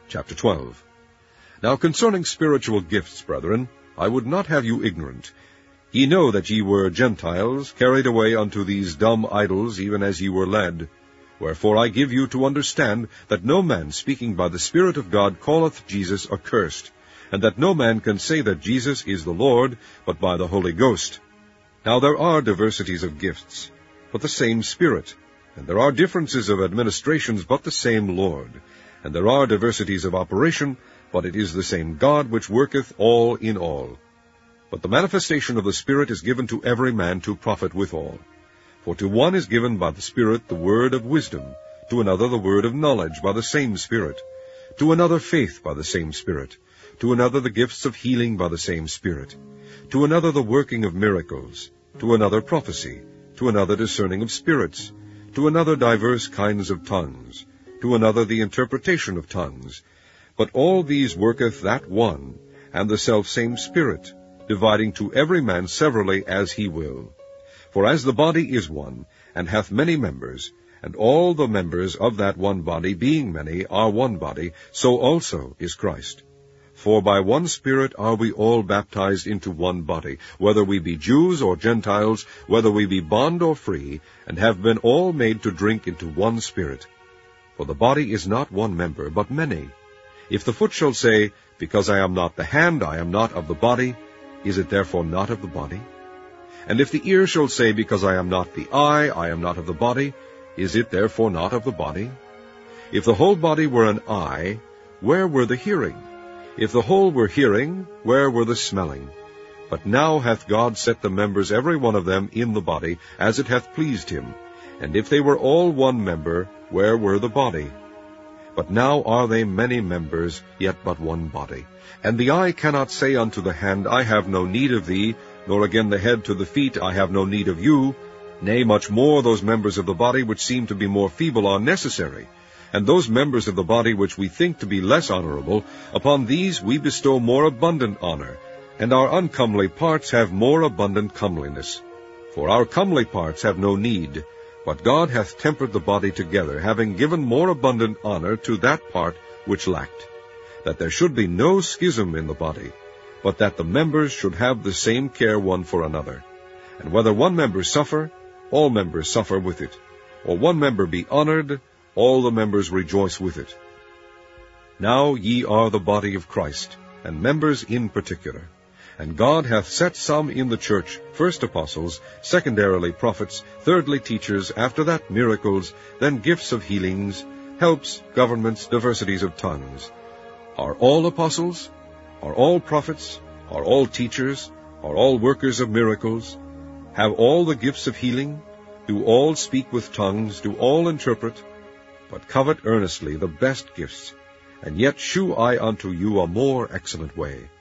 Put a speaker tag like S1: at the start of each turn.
S1: Chapter 12. Now concerning spiritual gifts, brethren, I would not have you ignorant. Ye know that ye were Gentiles, carried away unto these dumb idols, even as ye were led. Wherefore I give you to understand that no man speaking by the Spirit of God calleth Jesus accursed, and that no man can say that Jesus is the Lord, but by the Holy Ghost. Now there are diversities of gifts, but the same Spirit. And there are differences of administrations, but the same Lord. And there are diversities of operation, but it is the same God which worketh all in all. But the manifestation of the Spirit is given to every man to profit withal. For to one is given by the Spirit the word of wisdom, to another the word of knowledge by the same Spirit, to another faith by the same Spirit, to another the gifts of healing by the same Spirit, to another the working of miracles, to another prophecy, to another discerning of spirits, to another divers kinds of tongues, to another the interpretation of tongues. But all these worketh that one, and the selfsame Spirit, dividing to every man severally as he will. For as the body is one, and hath many members, and all the members of that one body, being many, are one body, so also is Christ. For by one Spirit are we all baptized into one body, whether we be Jews or Gentiles, whether we be bond or free, and have been all made to drink into one Spirit. For the body is not one member, but many. If the foot shall say, Because I am not the hand, I am not of the body, is it therefore not of the body? And if the ear shall say, Because I am not the eye, I am not of the body, is it therefore not of the body? If the whole body were an eye, where were the hearing? If the whole were hearing, where were the smelling? But now hath God set the members every one of them in the body, as it hath pleased him. And if they were all one member, where were the body? But now are they many members, yet but one body. And the eye cannot say unto the hand, I have no need of thee, nor again the head to the feet, I have no need of you. Nay, much more those members of the body which seem to be more feeble are necessary. And those members of the body which we think to be less honorable, upon these we bestow more abundant honor, and our uncomely parts have more abundant comeliness. For our comely parts have no need, but God hath tempered the body together, having given more abundant honor to that part which lacked, that there should be no schism in the body, but that the members should have the same care one for another. And whether one member suffer, all members suffer with it, or one member be honored, all the members rejoice with it. Now ye are the body of Christ, and members in particular. And God hath set some in the church, first apostles, secondarily prophets, thirdly teachers, after that miracles, then gifts of healings, helps, governments, diversities of tongues. Are all apostles? Are all prophets? Are all teachers? Are all workers of miracles? Have all the gifts of healing? Do all speak with tongues? Do all interpret? But covet earnestly the best gifts, and yet shew I unto you a more excellent way.